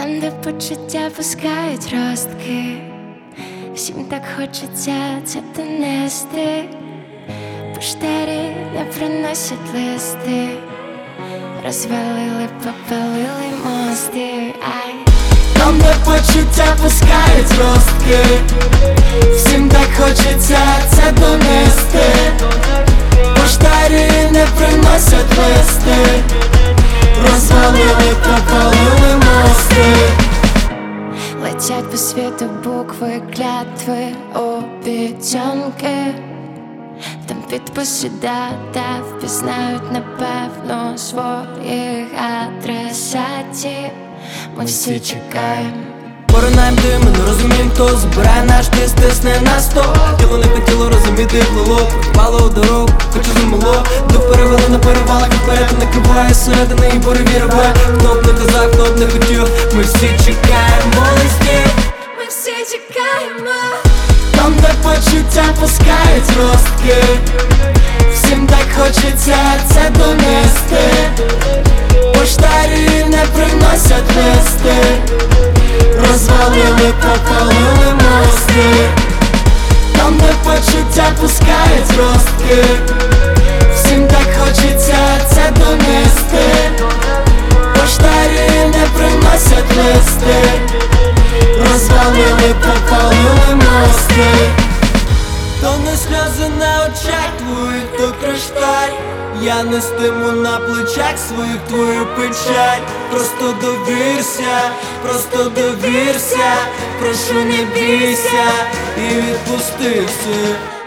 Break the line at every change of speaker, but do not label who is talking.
Там, де почуття пускають ростки, всім так хочеться це донести. Поштарі не приносять листи, розвалили, попалили мости. Ай.
Там, де почуття пускають ростки, всім так хочеться це донести. Поштарі не приносять листи, розвалили, попалили мости.
Летять по світу букви, клятви, обіцянки. Там підписи, дата, впізнають напевно своїх адресатів. Ми всі чекаємо.
Поринаєм дим, не розумієм, хто збирає наш тиск, тисне на сто. Тіло не хотіло розуміти, плило, попало у дорогу, хочу замило. Дух перевели на перевалах, вперед накриває середини і буреві рве. Хто б не казав, хто б не хотів, ми всі чекаємо листів.
Ми всі чекаємо.
Там, де почуття пускають ростки, всім так хочеться це донести. Поштарі не приносять листи, розвалили, попалили мости. Там, де почуття пускають ростки, всім так хочеться це донести. Поштарі не приносять листи, розвалили, попалили мости. То не сльози на очах твоїх, то кришталь. Я нестиму на плечах своїх твою печаль. Просто довірся, прошу не бійся і відпусти все.